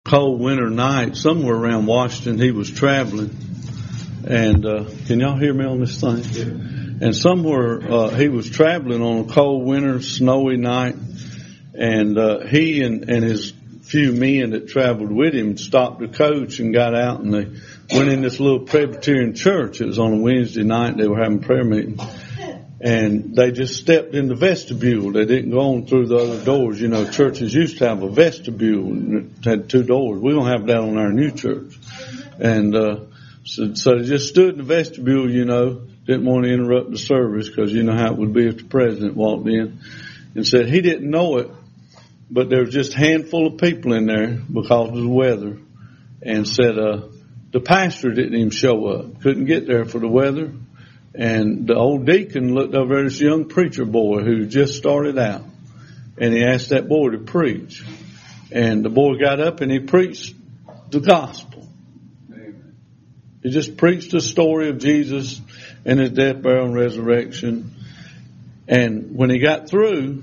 cold winter night somewhere around Washington. He was traveling, and can y'all hear me on this thing? Yeah. And somewhere he was traveling on a cold winter, snowy night, and he and his few men that traveled with him stopped the coach and got out, and they went in this little Presbyterian church. It was on a Wednesday night. They were having prayer meeting. And they just stepped in the vestibule. They didn't go on through the other doors. You know, churches used to have a vestibule and it had 2 doors. We don't have that on our new church. And so they just stood in the vestibule, you know, didn't want to interrupt the service because you know how it would be if the president walked in, and said he didn't know it, but there was just a handful of people in there because of the weather, and said the pastor didn't even show up, couldn't get there for the weather. And the old deacon looked over at this young preacher boy who just started out, and he asked that boy to preach. And the boy got up and he preached the gospel. Amen. He just preached the story of Jesus and his death, burial, and resurrection. And when he got through,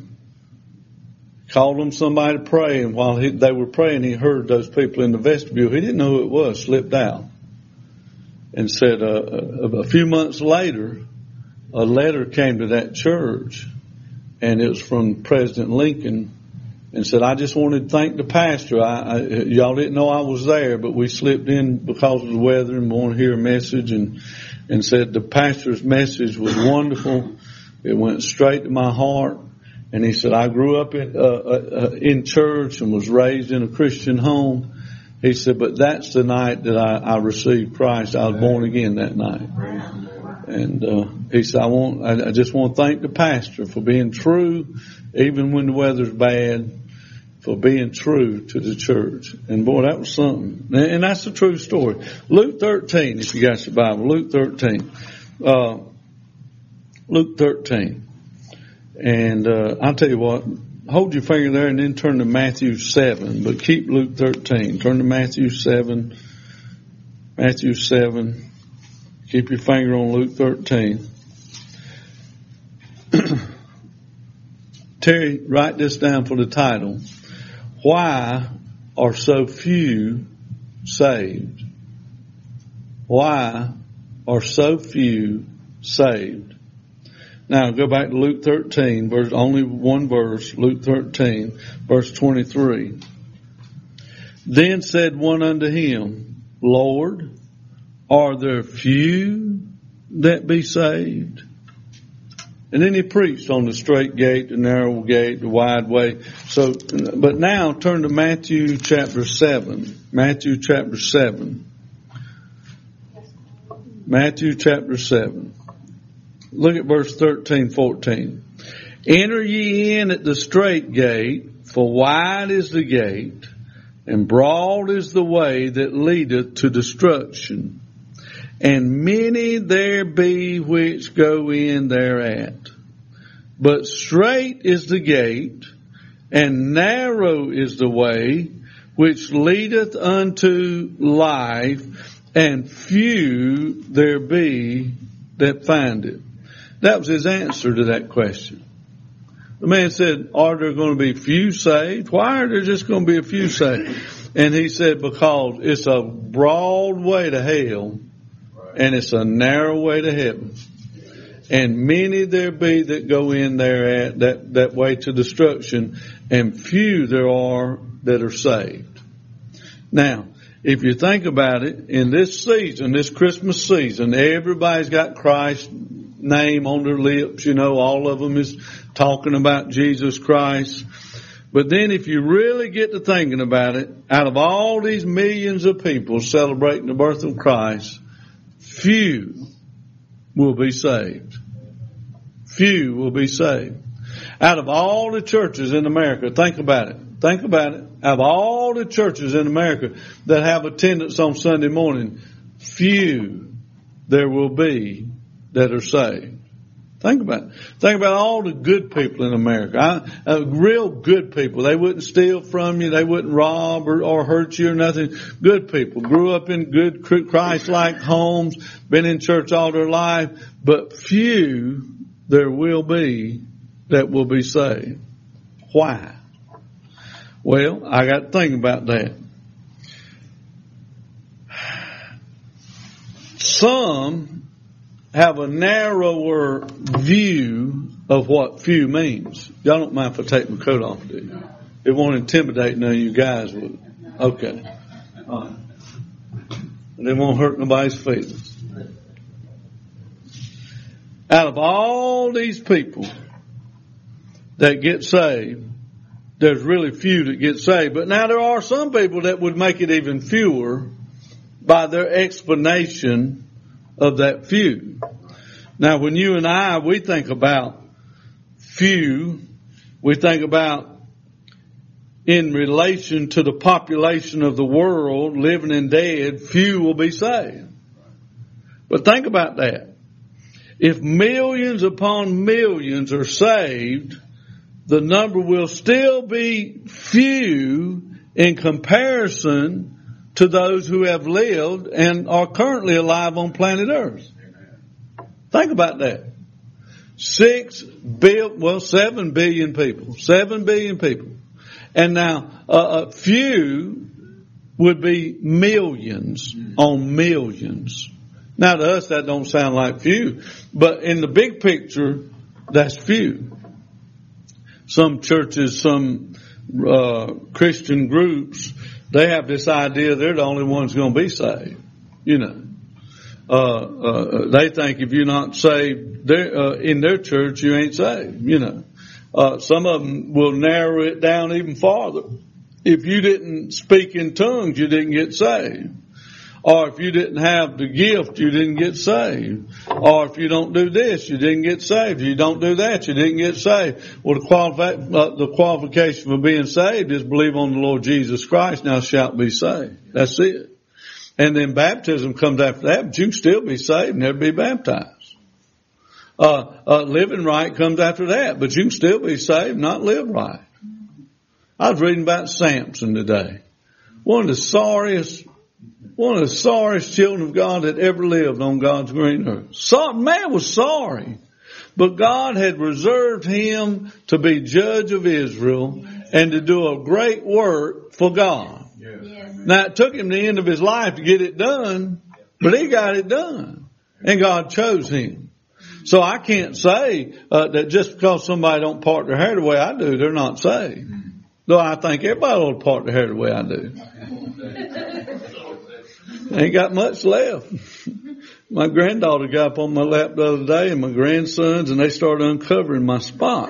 called them somebody to pray. And while they were praying, he heard those people in the vestibule. He didn't know who it was, slipped out. And said a few months later, a letter came to that church, and it was from President Lincoln, and said, I just wanted to thank the pastor. Y'all didn't know I was there, but we slipped in because of the weather and wanted to hear a message, and said the pastor's message was wonderful. It went straight to my heart. And he said, I grew up in church and was raised in a Christian home. He said, but that's the night that I received Christ. I was born again that night. And he said, I just want to thank the pastor for being true, even when the weather's bad, for being true to the church. And boy, that was something. And that's a true story. Luke 13, if you got your Bible, Luke 13. Luke 13. And I'll tell you what. Hold your finger there and then turn to Matthew 7, but keep Luke 13. Turn to Matthew 7. Matthew 7. Keep your finger on Luke 13. Terry, write this down for the title. Why are so few saved? Why are so few saved? Now go back to Luke 13, only one verse, Luke 13, verse 23. Then said one unto him, Lord, are there few that be saved? And then he preached on the straight gate, the narrow gate, the wide way. So, but now turn to Matthew chapter 7. Matthew chapter 7. Matthew chapter 7. Look at verse 13, 14. Enter ye in at the straight gate, for wide is the gate, and broad is the way that leadeth to destruction, and many there be which go in thereat. But strait is the gate, and narrow is the way which leadeth unto life, and few there be that find it. That was his answer to that question. The man said, are there going to be few saved? Why are there just going to be a few saved? And he said, because it's a broad way to hell and it's a narrow way to heaven. And many there be that go in there at that way to destruction, and few there are that are saved. Now, if you think about it, in this season, this Christmas season, everybody's got Christ's name on their lips. You know, all of them is talking about Jesus Christ. But then if you really get to thinking about it, out of all these millions of people celebrating the birth of Christ, few will be saved. Few will be saved. Out of all the churches in America, think about it. Think about it. Out of all the churches in America that have attendance on Sunday morning, few there will be that are saved. Think about it. Think about all the good people in America. Real good people. They wouldn't steal from you. They wouldn't rob or hurt you or nothing. Good people. Grew up in good Christ-like homes. Been in church all their life. But few there will be that will be saved. Why? Well, I got to think about that. some have a narrower view of what few means. Y'all don't mind if I take my coat off, do you? It won't intimidate none of you guys, will it? Okay. All right. And it won't hurt nobody's feelings. Out of all these people that get saved, there's really few that get saved. But now there are some people that would make it even fewer by their explanation of that few. Now, when you and I, we think about few, we think about in relation to the population of the world, living and dead, few will be saved. But think about that. If millions upon millions are saved, the number will still be few in comparison to those who have lived and are currently alive on planet Earth. Think about that. 7 billion people. 7 billion people. And now, few would be millions on millions. Now to us that don't sound like few, but in the big picture, that's few. Some churches, some Christian groups, they have this idea they're the only ones going to be saved. You know, they think if you're not saved in their church, you ain't saved. You know, some of them will narrow it down even farther. If you didn't speak in tongues, you didn't get saved. Or if you didn't have the gift, you didn't get saved. Or if you don't do this, you didn't get saved. If you don't do that, you didn't get saved. Well, the qualification for being saved is believe on the Lord Jesus Christ, now shalt be saved. That's it. And then baptism comes after that, but you can still be saved and never be baptized. Living right comes after that, but you can still be saved and not live right. I was reading about Samson today. One of the sorriest children of God that ever lived on God's green earth. Man was sorry. But God had reserved him to be judge of Israel and to do a great work for God. Yes. Now it took him the end of his life to get it done, but he got it done. And God chose him. So I can't say that just because somebody don't part their hair the way I do, they're not saved. Though I think everybody ought to part their hair the way I do. Ain't got much left. My granddaughter got up on my lap the other day and my grandsons, and they started uncovering my spot.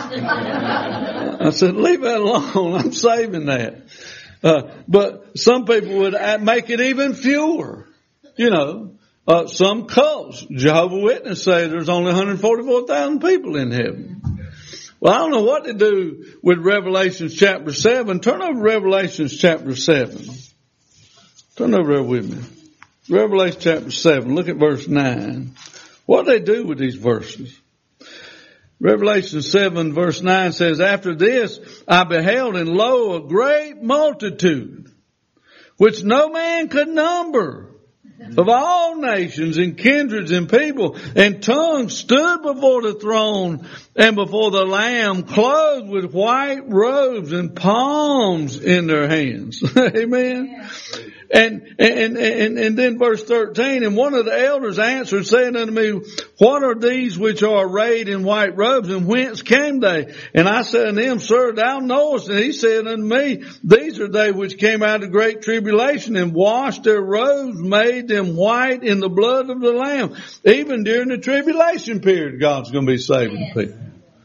I said, leave that alone. I'm saving that. But some people would make it even fewer. You know, some cults, Jehovah's Witnesses say there's only 144,000 people in heaven. Well, I don't know what to do with Revelation chapter 7. Turn over to Revelation chapter 7. Turn over there with me. Revelation chapter 7. Look at verse 9. What do they do with these verses? Revelation 7 verse 9 says, after this I beheld, and lo, a great multitude, which no man could number, of all nations and kindreds and people and tongues, stood before the throne and before the Lamb, clothed with white robes and palms in their hands. Amen. And then verse 13, and one of the elders answered, saying unto me, what are these which are arrayed in white robes, and whence came they? And I said unto him, sir, thou knowest. And he said unto me, these are they which came out of great tribulation, and washed their robes, made them white in the blood of the Lamb. Even during the tribulation period, God's going to be saving people.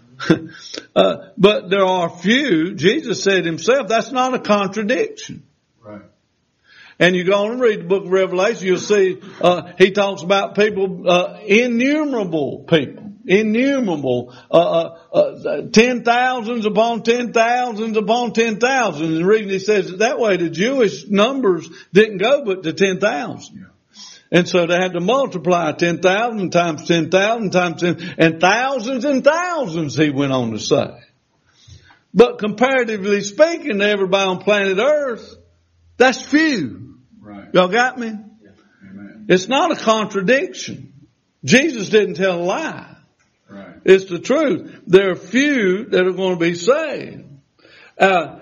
But there are few. Jesus said himself, that's not a contradiction. Right. And you go on and read the book of Revelation, you'll see, he talks about people, innumerable people, innumerable, 10,000s upon 10,000s upon 10,000s. And the reason he says it that way, the Jewish numbers didn't go but to 10,000. Yeah. And so they had to multiply 10,000 times 10,000 times 10, and thousands he went on to say. But comparatively speaking to everybody on planet Earth, that's few. Right. Y'all got me? Yeah. Amen. It's not a contradiction. Jesus didn't tell a lie. Right. It's the truth. There are few that are going to be saved.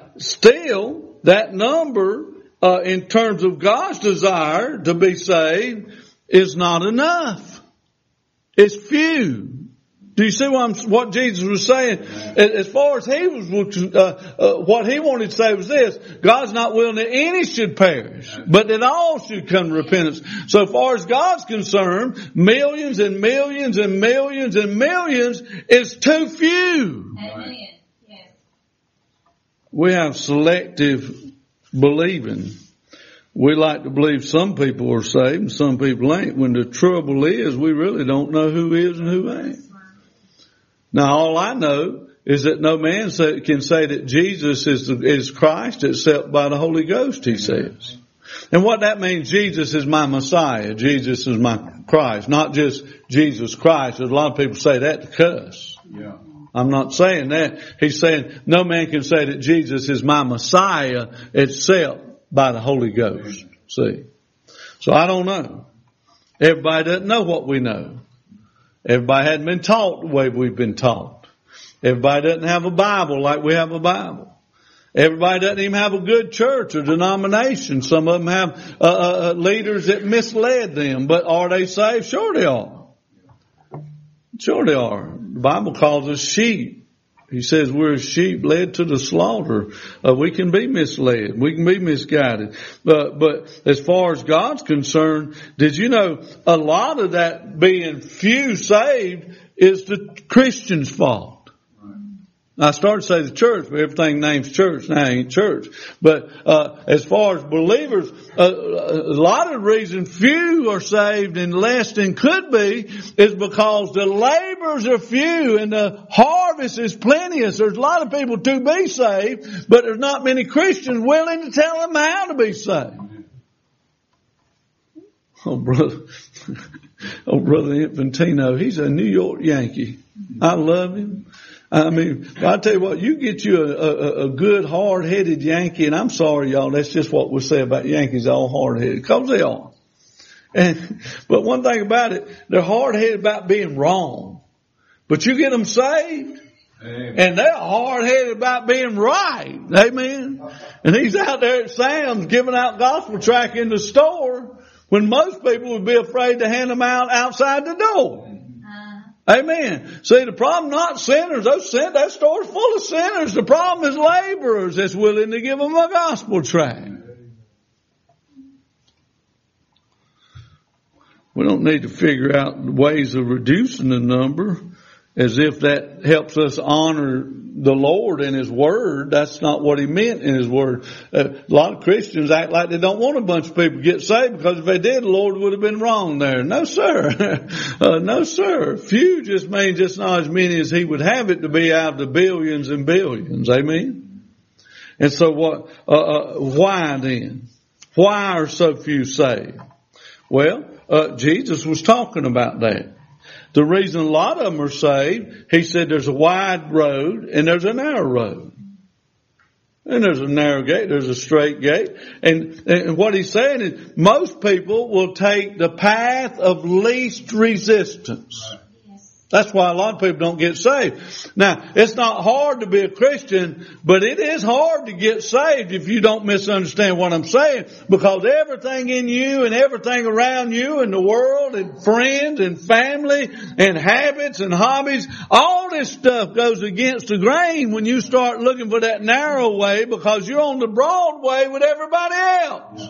Still, that number, in terms of God's desire to be saved, is not enough. It's few. Do you see what Jesus was saying? As far as he was, what he wanted to say was this: God's not willing that any should perish, but that all should come to repentance. So far as God's concerned, millions and millions and millions and millions is too few. Amen. Yes. We have selective believing. We like to believe some people are saved and some people ain't, when the trouble is we really don't know who is and who ain't. Now, all I know is that no man can say that Jesus is Christ except by the Holy Ghost, he says. And what that means, Jesus is my Messiah. Jesus is my Christ. Not just Jesus Christ. There's a lot of people say that to cuss. Yeah. I'm not saying that. He's saying no man can say that Jesus is my Messiah except by the Holy Ghost. See? So I don't know. Everybody doesn't know what we know. Everybody hadn't been taught the way we've been taught. Everybody doesn't have a Bible like we have a Bible. Everybody doesn't even have a good church or denomination. Some of them have leaders that misled them. But are they saved? Sure they are. Sure they are. The Bible calls us sheep. He says we're sheep led to the slaughter. We can be misled. We can be misguided. But as far as God's concerned, did you know a lot of that being few saved is the Christian's fault? I started to say the church, but everything names church now ain't church. But as far as believers, a lot of the reason few are saved and less than could be is because the laborers are few and the harvest is plenteous. There's a lot of people to be saved, but there's not many Christians willing to tell them how to be saved. Oh, brother Infantino, he's a New York Yankee. I love him. I mean, I tell you what, you get you a good hard-headed Yankee, and I'm sorry, y'all, that's just what we say about Yankees, all hard-headed, because they are. But one thing about it, they're hard-headed about being wrong. But you get them saved, amen, and they're hard-headed about being right. Amen. And he's out there at Sam's giving out gospel tract in the store when most people would be afraid to hand them out outside the door. Amen. See, the problem not sinners. That store's full of sinners. The problem is laborers that's willing to give them a gospel tract. We don't need to figure out ways of reducing the number as if that helps us honor the Lord and His Word. That's not what He meant in His Word. A lot of Christians act like they don't want a bunch of people to get saved because if they did, the Lord would have been wrong there. No, sir. No, sir. Few just means just not as many as He would have it to be out of the billions and billions. Amen? And so why then? Why are so few saved? Well, Jesus was talking about that. The reason a lot of them are saved, He said there's a wide road and there's a narrow road. And there's a narrow gate, there's a straight gate. And what He's saying is most people will take the path of least resistance. That's why a lot of people don't get saved. Now, it's not hard to be a Christian, but it is hard to get saved if you don't misunderstand what I'm saying. Because everything in you and everything around you and the world and friends and family and habits and hobbies, all this stuff goes against the grain when you start looking for that narrow way because you're on the broad way with everybody else.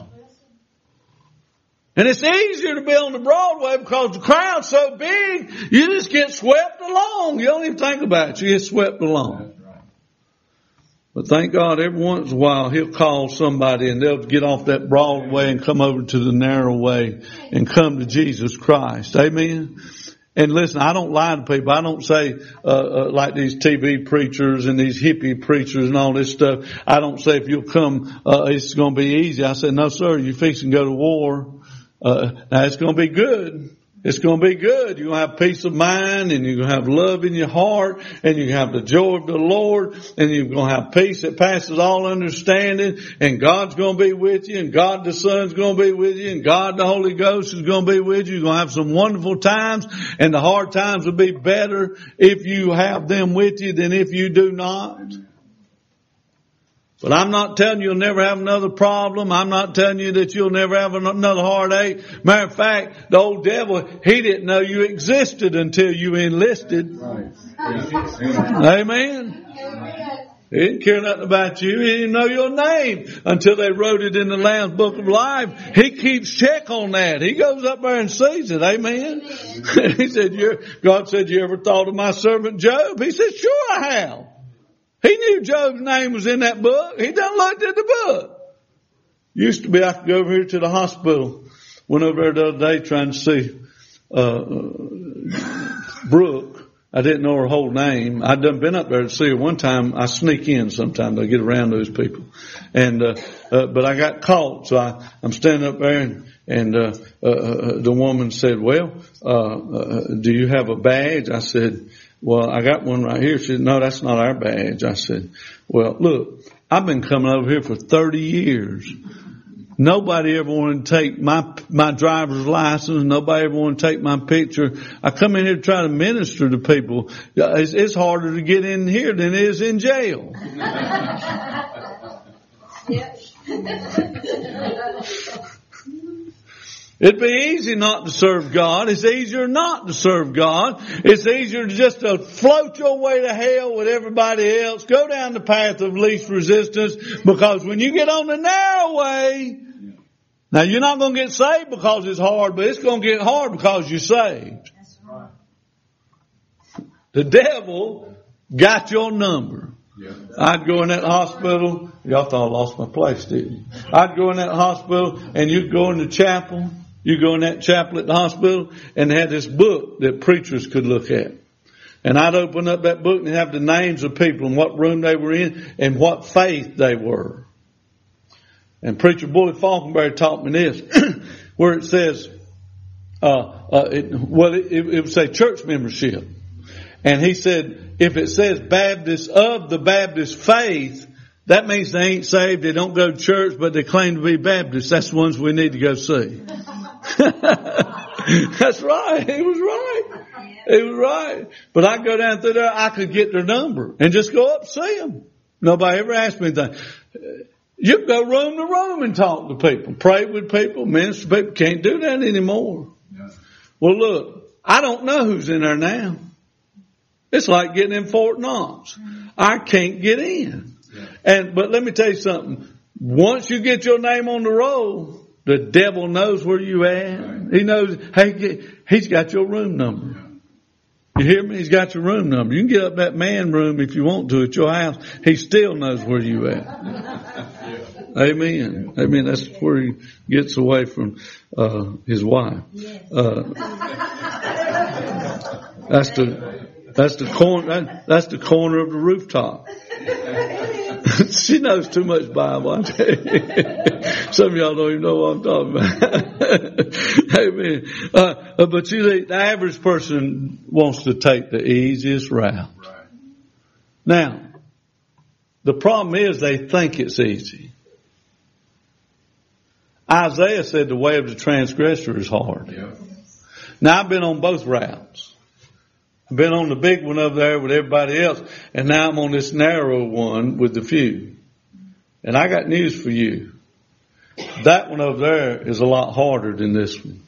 And it's easier to be on the Broadway because the crowd's so big, you just get swept along. You don't even think about it. You get swept along. But thank God every once in a while He'll call somebody and they'll get off that broad way and come over to the narrow way and come to Jesus Christ. Amen. And listen, I don't lie to people. I don't say, like these TV preachers and these hippie preachers and all this stuff. I don't say if you'll come, it's going to be easy. I said, no sir, you're fixing to go to war. Now it's going to be good. It's going to be good. You're going to have peace of mind and you're going to have love in your heart and you're going to have the joy of the Lord and you're going to have peace that passes all understanding and God's going to be with you and God the Son's going to be with you and God the Holy Ghost is going to be with you. You're going to have some wonderful times and the hard times will be better if you have them with you than if you do not. But I'm not telling you you'll never have another problem. I'm not telling you that you'll never have another heartache. Matter of fact, the old devil, he didn't know you existed until you enlisted. Right. Amen. He didn't care nothing about you. He didn't know your name until they wrote it in the Lamb's Book of Life. He keeps check on that. He goes up there and sees it. Amen. He said, God said, you ever thought of my servant Job? He said, sure I have. He knew Job's name was in that book. He done looked at the book. Used to be, I could go over here to the hospital. Went over there the other day trying to see Brooke. I didn't know her whole name. I'd done been up there to see her one time. I sneak in sometimes. I get around those people. And, but I got caught. So I'm standing up there and the woman said, well, do you have a badge? I said, well, I got one right here. She said, no, that's not our badge. I said, well, look, I've been coming over here for 30 years. Nobody ever wanted to take my driver's license. Nobody ever wanted to take my picture. I come in here to try to minister to people. It's harder to get in here than it is in jail. It'd be easy not to serve God. It's easier not to serve God. It's easier just to float your way to hell with everybody else. Go down the path of least resistance, because when you get on the narrow way, now you're not going to get saved because it's hard, but it's going to get hard because you're saved. That's right. The devil got your number. Yeah. I'd go in that hospital. Y'all thought I lost my place, didn't you? I'd go in that hospital and you'd go in the chapel. You go in that chapel at the hospital and they had this book that preachers could look at. And I'd open up that book and have the names of people and what room they were in and what faith they were. And Preacher Bully Falkenberry taught me this, where it says, it would say church membership. And he said, if it says Baptist of the Baptist faith, that means they ain't saved, they don't go to church, but they claim to be Baptists. That's the ones we need to go see. That's right. He was right. He was right. But I go down through there, I could get their number and just go up and see them. Nobody ever asked me anything. You can go room to room and talk to people, pray with people, minister to people. Can't do that anymore. No. Well, look, I don't know who's in there now. It's like getting in Fort Knox. I can't get in. But let me tell you something. Once you get your name on the roll, the devil knows where you at. He knows, hey, he's got your room number. You hear me? He's got your room number. You can get up that man room if you want to at your house. He still knows where you at. Amen. Amen. That's where he gets away from his wife. That's the corner of the rooftop. She knows too much Bible. Some of y'all don't even know what I'm talking about. Amen. But you see, the average person wants to take the easiest route. Right. Now, the problem is they think it's easy. Isaiah said the way of the transgressor is hard. Yeah. Now, I've been on both routes. I've been on the big one over there with everybody else, and now I'm on this narrow one with the few. And I got news for you. That one over there is a lot harder than this one.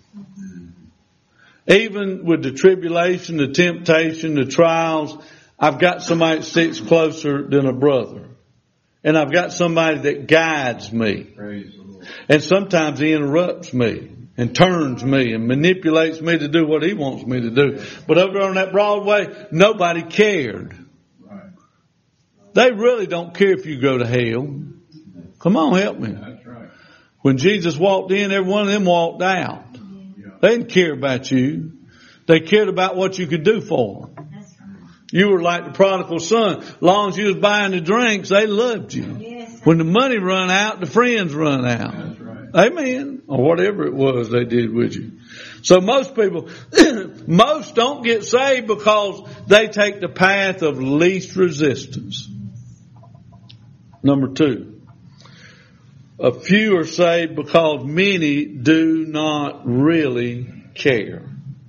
Even with the tribulation, the temptation, the trials, I've got somebody that sticks closer than a brother. And I've got somebody that guides me. Praise the Lord. And sometimes he interrupts me and turns me and manipulates me to do what he wants me to do. But over on that Broadway, nobody cared. Right. They really don't care if you go to hell. Come on, help me. That's right. When Jesus walked in, every one of them walked out. Yeah. They didn't care about you. They cared about what you could do for them. That's right. You were like the prodigal son. As long as you was buying the drinks, they loved you. Yes. When the money run out, the friends run out. That's right. Amen. Or whatever it was they did with you. So most people, most don't get saved because they take the path of least resistance. Number 2. A few are saved because many do not really care.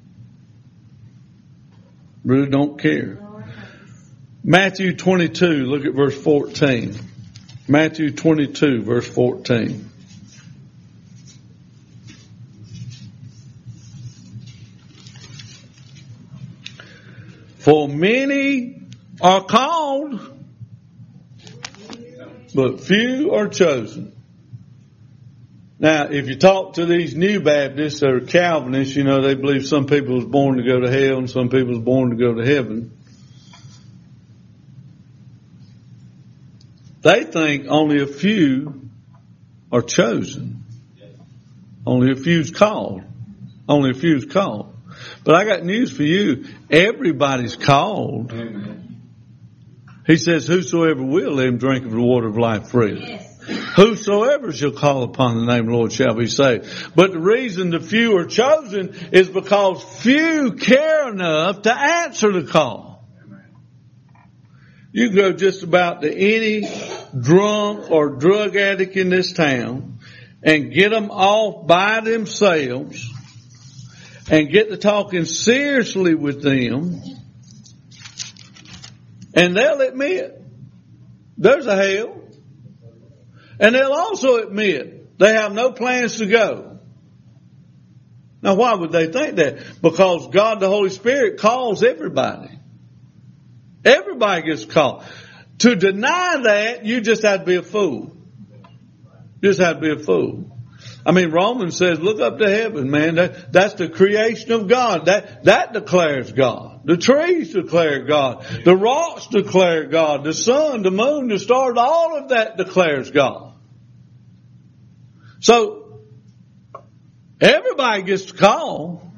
Really don't care. Matthew 22, look at verse 14. Matthew 22, verse 14. For many are called, but few are chosen. Now, if you talk to these new Baptists or Calvinists, you know, they believe some people was born to go to hell and some people was born to go to heaven. They think only a few are chosen. Only a few's called. Only a few's called. But I got news for you. Everybody's called. Amen. He says, whosoever will, let him drink of the water of life freely. Yes. Whosoever shall call upon the name of the Lord shall be saved. But the reason the few are chosen is because few care enough to answer the call. Amen. You can go just about to any drunk or drug addict in this town and get them off by themselves and get to talking seriously with them, and they'll admit there's a hell. And they'll also admit they have no plans to go. Now, why would they think that? Because God the Holy Spirit calls everybody. Everybody gets called. To deny that, you just have to be a fool. You just have to be a fool. I mean, Romans says, look up to heaven, man. That's the creation of God. That declares God. The trees declare God. The rocks declare God. The sun, the moon, the stars, all of that declares God. So, everybody gets to call,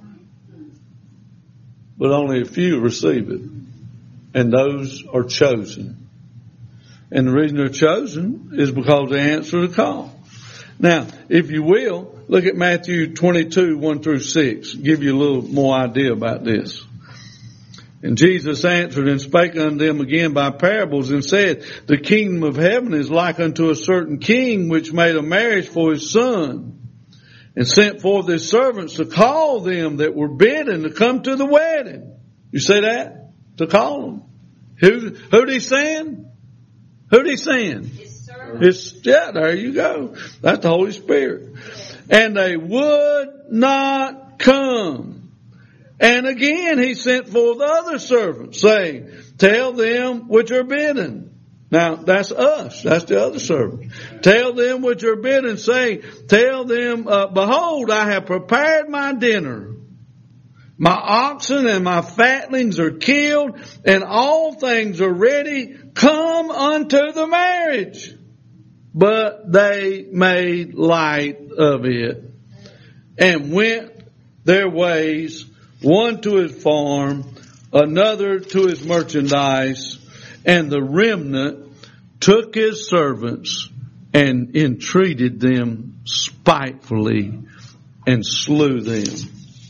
but only a few receive it. And those are chosen. And the reason they're chosen is because they answer the call. Now, if you will, look at Matthew 22, 1 through 6. Give you a little more idea about this. And Jesus answered and spake unto them again by parables and said, the kingdom of heaven is like unto a certain king which made a marriage for his son and sent forth his servants to call them that were bidden to come to the wedding. You see that? To call them. Who'd he send? Who'd he send? Yeah, there you go. That's the Holy Spirit. And they would not come. And again he sent forth other servants, saying, tell them which are bidden. Now, that's us. That's the other servants. Tell them which are bidden, saying, tell them, behold, I have prepared my dinner. My oxen and my fatlings are killed, and all things are ready. Come unto the marriage. But they made light of it and went their ways, one to his farm, another to his merchandise, and the remnant took his servants and entreated them spitefully and slew them.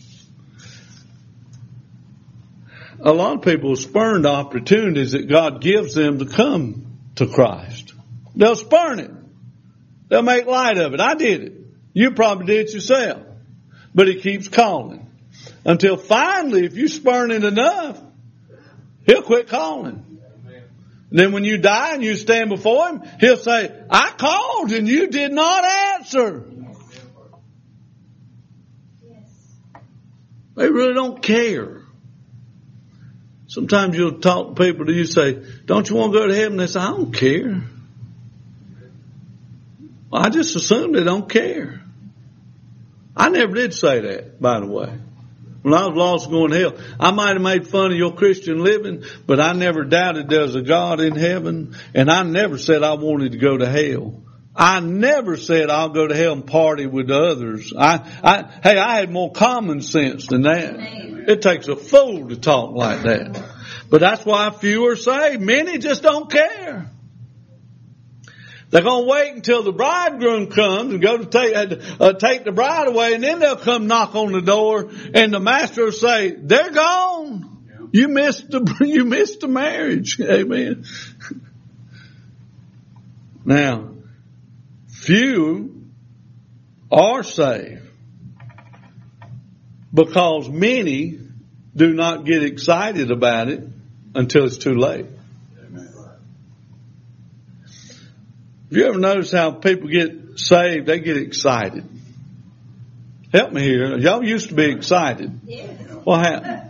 A lot of people spurn the opportunities that God gives them to come to Christ. They'll spurn it. They'll make light of it. I did it. You probably did it yourself. But he keeps calling. Until finally, if you spurn it enough, he'll quit calling. And then when you die and you stand before him, he'll say, I called and you did not answer. They really don't care. Sometimes you'll talk to people, you say, don't you want to go to heaven? They say, I don't care. Well, I just assume they don't care. I never did say that, by the way. When I was lost going to hell, I might have made fun of your Christian living, but I never doubted there's a God in heaven, and I never said I wanted to go to hell. I never said I'll go to hell and party with the others. I had more common sense than that. It takes a fool to talk like that. But that's why few are saved. Many just don't care. They're going to wait until the bridegroom comes and go to take the bride away, and then they'll come knock on the door, and the master will say, they're gone. Yeah. You missed the marriage. Amen. Now, few are saved because many do not get excited about it until it's too late. Have you ever noticed how people get saved? They get excited. Help me here. Y'all used to be excited. Yes. What happened?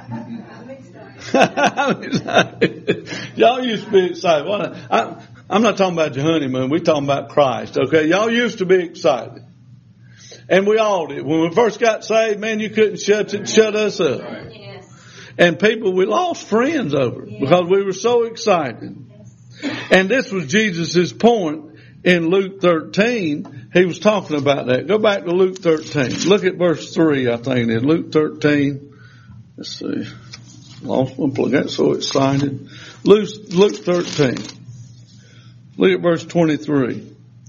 I'm excited. Y'all used to be excited. I'm not talking about your honeymoon. We're talking about Christ. Okay, y'all used to be excited, and we all did. When we first got saved, man, you couldn't shut us up. Yes. And we lost friends over it because we were so excited. And this was Jesus' point in Luke 13. He was talking about that. Go back to Luke 13. Look at verse 3, I think it is. Luke 13. Let's see. Lost one plug. Got so excited. Luke 13. Look at verse 23.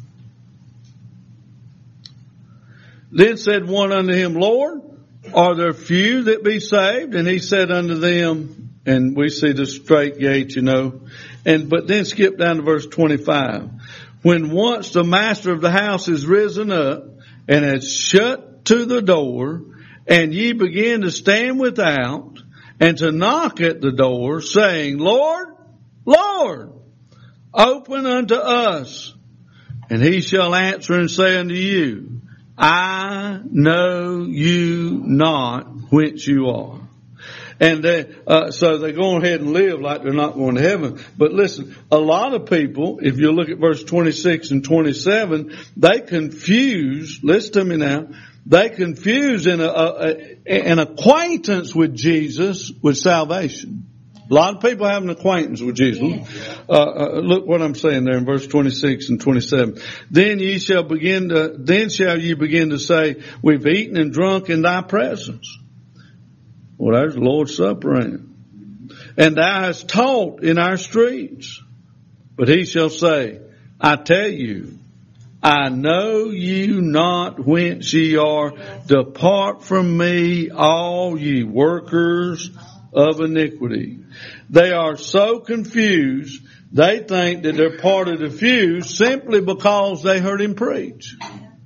Then said one unto him, Lord, are there few that be saved? And he said unto them, and we see the straight gate, but then skip down to verse 25. When once the master of the house is risen up and has shut to the door, and ye begin to stand without and to knock at the door, saying, Lord, Lord, open unto us. And he shall answer and say unto you, I know you not whence you are. And so they go ahead and live like they're not going to heaven. But listen, a lot of people, if you look at verse 26 and 27, they confuse, listen to me now, they confuse an acquaintance with Jesus with salvation. A lot of people have an acquaintance with Jesus. Look what I'm saying there in verse 26 and 27. Then shall ye begin to say, we've eaten and drunk in thy presence. Well, there's the Lord's Supper, ain't it? And thou hast taught in our streets. But he shall say, I tell you, I know you not whence ye are. Depart from me, all ye workers of iniquity. They are so confused, they think that they're part of the few simply because they heard him preach.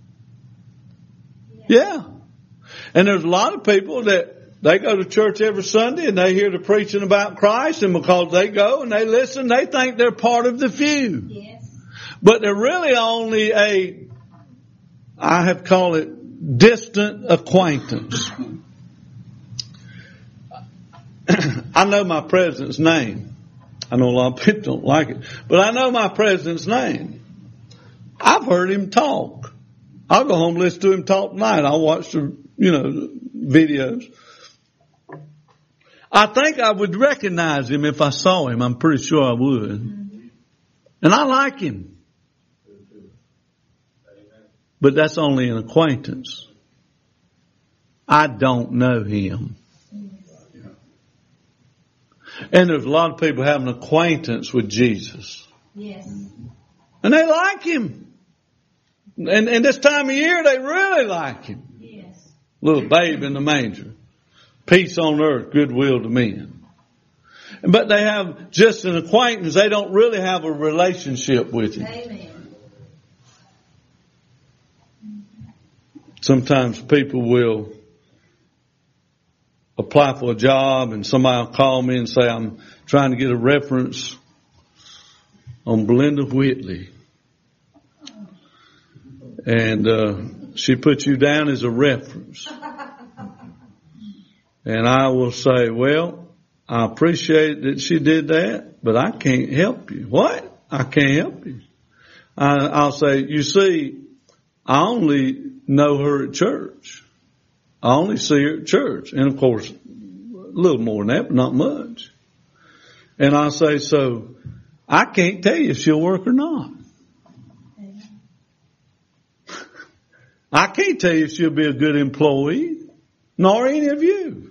Yeah. And there's a lot of people that they go to church every Sunday and they hear the preaching about Christ, and because they go and they listen, they think they're part of the few. Yes. But they're really only I have called it distant acquaintance. I know my president's name. I know a lot of people don't like it, but I know my president's name. I've heard him talk. I'll go home and listen to him talk tonight. I'll watch the videos. I think I would recognize him if I saw him. I'm pretty sure I would. Mm-hmm. And I like him. But that's only an acquaintance. I don't know him. And there's a lot of people have an acquaintance with Jesus. Yes. And they like him. And this time of year, they really like him. Yes. Little babe in the manger. Peace on earth, goodwill to men. But they have just an acquaintance. They don't really have a relationship with him. Amen. Sometimes people will apply for a job and somebody will call me and say, I'm trying to get a reference on Belinda Whitley. And she put you down as a reference. And I will say, well, I appreciate that she did that, but I can't help you. What? I can't help you. I'll say, you see, I only know her at church. I only see her at church. And of course, a little more than that, but not much. And I'll say, so I can't tell you if she'll work or not. I can't tell you if she'll be a good employee, nor any of you.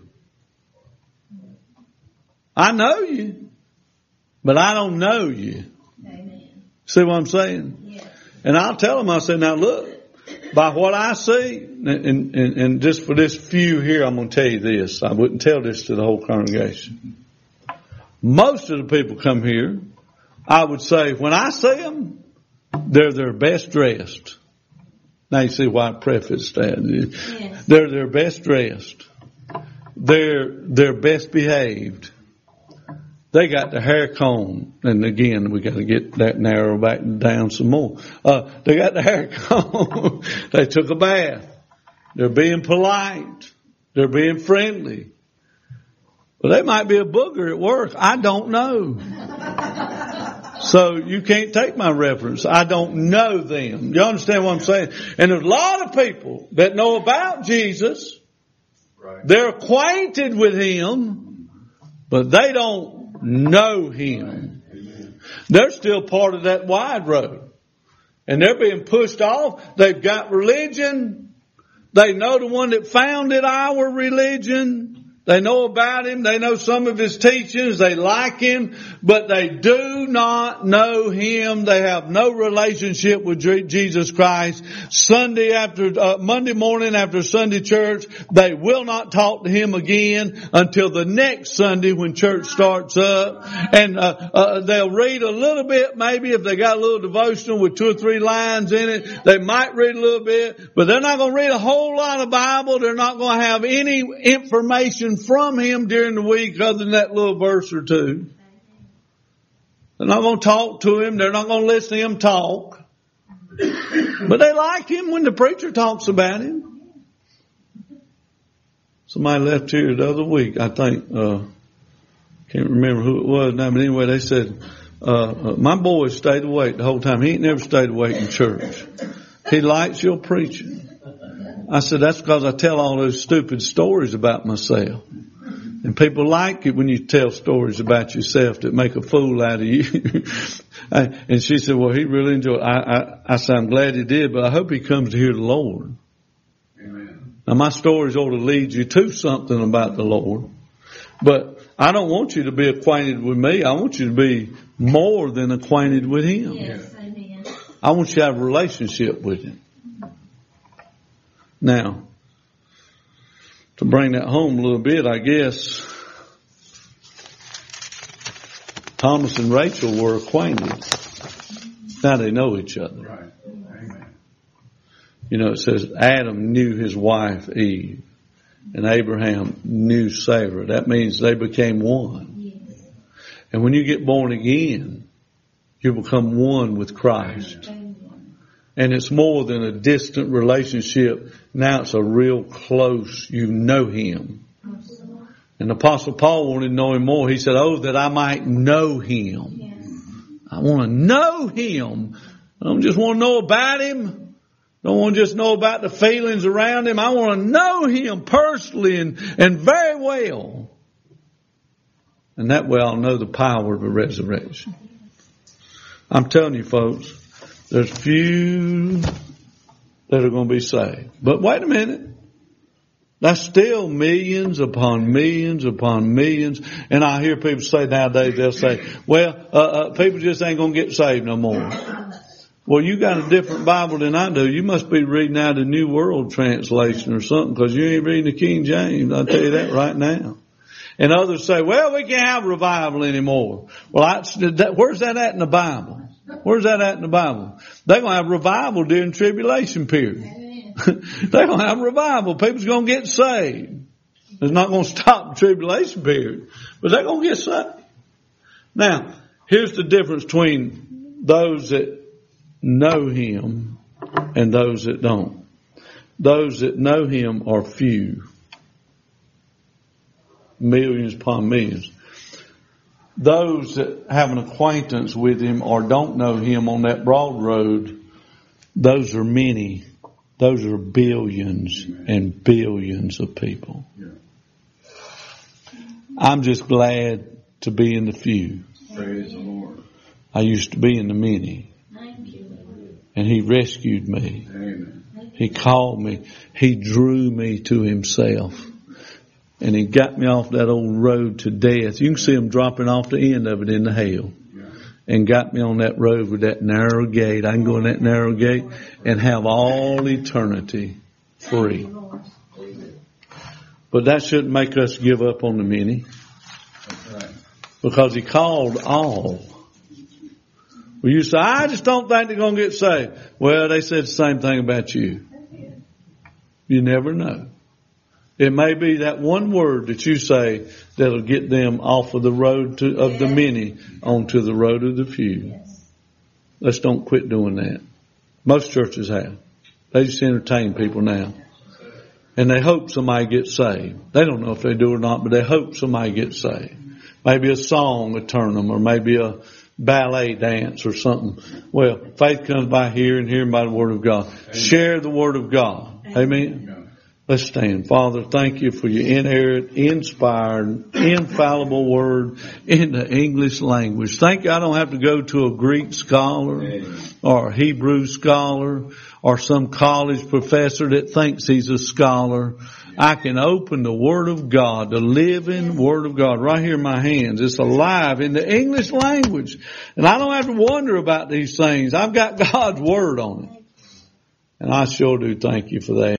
I know you, but I don't know you. Amen. See what I'm saying? Yes. And I'll tell them, I say, now look, by what I see, and just for this few here, I'm going to tell you this. I wouldn't tell this to the whole congregation. Most of the people come here, I would say, when I see them, they're their best dressed. Now you see why I prefaced that. Yes. They're their best dressed. They're best behaved. They got their hair combed. And again, we got to get that narrow back down some more. They got their hair combed. They took a bath. They're being polite. They're being friendly. Well, they might be a booger at work. I don't know. So you can't take my reference. I don't know them. You understand what I'm saying? And there's a lot of people that know about Jesus. Right. They're acquainted with Him, but they don't know Him. They're still part of that wide road. And they're being pushed off. They've got religion. They know the one that founded our religion. They know about Him. They know some of His teachings. They like Him, but they do not know Him. They have no relationship with Jesus Christ. Monday morning after Sunday church, they will not talk to Him again until the next Sunday when church starts up. And they'll read a little bit, maybe if they got a little devotional with 2 or 3 lines in it. They might read a little bit, but they're not going to read a whole lot of Bible. They're not going to have any information from Him during the week other than that little verse or 2. They're not going to talk to Him. They're not going to listen to Him talk. But they like Him when the preacher talks about Him. Somebody left here the other week, I think, can't remember who it was now, but anyway, they said, my boy stayed awake the whole time. He ain't never stayed awake in church. He likes your preaching. I said, that's because I tell all those stupid stories about myself. And people like it when you tell stories about yourself that make a fool out of you. And she said, well, he really enjoyed it. I said, I'm glad he did, but I hope he comes to hear the Lord. Amen. Now, my stories ought to lead you to something about the Lord. But I don't want you to be acquainted with me. I want you to be more than acquainted with Him. Yes, amen. I want you to have a relationship with Him. Now, to bring that home a little bit, I guess, Thomas and Rachel were acquainted. Now they know each other. Right. Amen. You know, it says Adam knew his wife Eve, and Abraham knew Sarah. That means they became one. Yes. And when you get born again, you become one with Christ. Amen. And it's more than a distant relationship. Now it's a real close, you know Him. And the Apostle Paul wanted to know Him more. He said, oh, that I might know Him. Yes. I want to know Him. I don't just want to know about Him. I don't want to just know about the feelings around Him. I want to know Him personally and very well. And that way I'll know the power of the resurrection. I'm telling you, folks, there's few that are going to be saved. But wait a minute. That's still millions upon millions upon millions. And I hear people say nowadays, they'll say, well, people just ain't going to get saved no more. Well, you got a different Bible than I do. You must be reading out the New World Translation or something, because you ain't reading the King James. I'll tell you that right now. And others say, well, we can't have revival anymore. Well, where's that at in the Bible? Where's that at in the Bible? They're going to have revival during tribulation period. They're going to have revival. People's going to get saved. It's not going to stop the tribulation period, but they're going to get saved. Now, here's the difference between those that know Him and those that don't. Those that know Him are few. Millions upon millions. Those that have an acquaintance with Him or don't know Him on that broad road, those are many. Those are billions and billions of people. I'm just glad to be in the few. Praise the Lord. I used to be in the many. And He rescued me. Amen. He called me. He drew me to Himself. And He got me off that old road to death. You can see Him dropping off the end of it in the hell. And got me on that road with that narrow gate. I can go in that narrow gate and have all eternity free. But that shouldn't make us give up on the many. Because He called all. Well, you say, I just don't think they're going to get saved. Well, they said the same thing about you. You never know. It may be that one word that you say that'll get them off of the road of the many onto the road of the few. Let's don't quit doing that. Most churches have. They just entertain people now. And they hope somebody gets saved. They don't know if they do or not, but they hope somebody gets saved. Maybe a song will turn them, or maybe a ballet dance or something. Well, faith comes by hearing, hearing by the Word of God. Amen. Share the Word of God. Amen. Let's stand. Father, thank you for your inerrant, inspired, infallible Word in the English language. Thank you I don't have to go to a Greek scholar or a Hebrew scholar or some college professor that thinks he's a scholar. I can open the Word of God, the living Word of God, right here in my hands. It's alive in the English language. And I don't have to wonder about these things. I've got God's Word on it. And I sure do thank you for that.